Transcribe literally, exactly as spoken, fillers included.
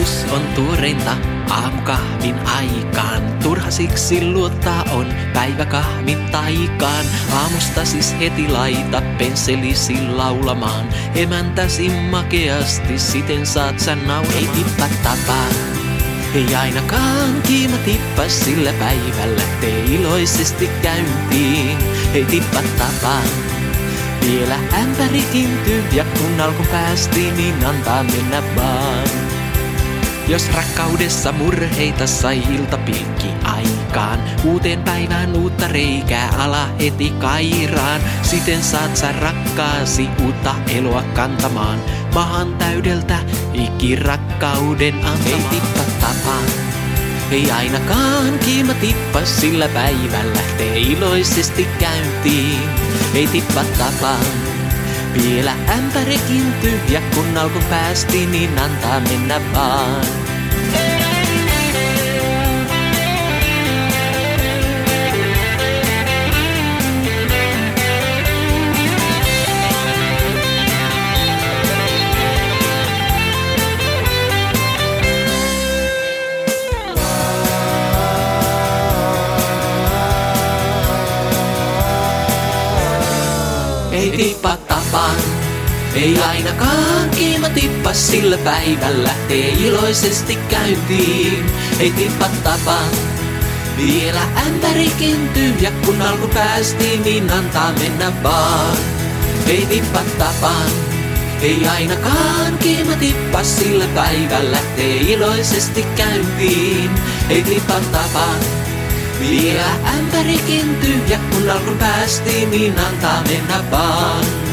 Ajatus on tuoreinta aamukahvin aikaan. Turha siksi luottaa on päiväkahvin taikaan. Aamusta siis heti laita pensselisi laulamaan. Emäntäsi makeasti, siten saat sä nau. Ei tippa tapaa, ei ainakaan kiima tippa, sillä päivällä tee iloisesti käyntiin. Ei tippa tapaa, vielä ämpärikin tyhjä, kun alkuun päästiin, niin antaa mennä vaan. Jos rakkaudessa murheita sai iltapilkki aikaan, uuteen päivään uutta reikää ala heti kairaan. Siten saat sä rakkaasi uutta eloa kantamaan, mahan täydeltä ikirakkauden antamaan. Ei tippa tapaa, ei ainakaan kiima tippa, sillä päivän lähtee iloisesti käyntiin. Ei tippa tapaa, vielä ämpärikin tyhjä, kun alkuun päästiin, niin antaa mennä vaan. Ei tippa tapaan, ei ainakaan kiima tippa, sillä päivän lähtee iloisesti käyntiin. Ei tippa tapaan, vielä ämpärikin tyhjä, kun alkuun päästiin, niin antaa mennä vaan. Ei tippa tapaan, ei ainakaan kiima tippa, sillä päivän lähtee iloisesti käyntiin. Ei tippa tapaan, vielä ämpärikin tyhjä, kun alkuun päästiin, niin antaa mennä vaan.